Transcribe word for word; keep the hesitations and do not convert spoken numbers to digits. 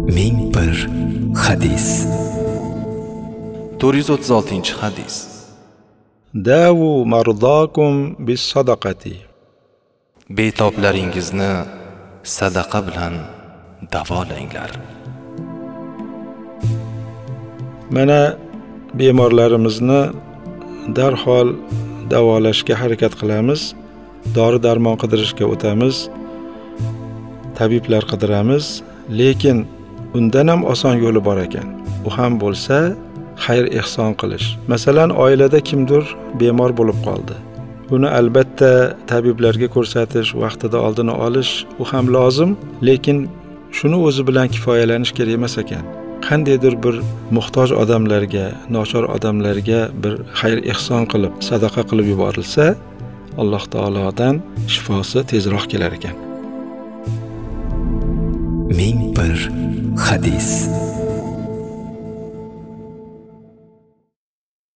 ming bir hadis. to'rt yuz o'ttiz oltinchi hadis. Davu mardakum bis sadaqati. Betoblaringizni sadaqa bilan davolanglar. Mana bemorlarimizni darhol davolashga harakat qilamiz. Dori-darmon qidirishga o'tamiz. Tabiblar qidiramiz, lekin undan ham oson yo'li bor ekan. U ham bo'lsa xayr ehson qilish. Masalan, oilada kimdir bemor bo'lib qoldi. Buni albatta tabiblarga ko'rsatish, vaqtida oldini olish u ham lozim, lekin shuni o'zi bilan kifoyalanish kerak emas ekan. Qandaydir bir muhtoj odamlarga, nochor odamlarga bir xayr ehson qilib, sadaqa qilib yuborilsa, Alloh taolodan shifosi tezroq kelar ekan. ming bir hadis.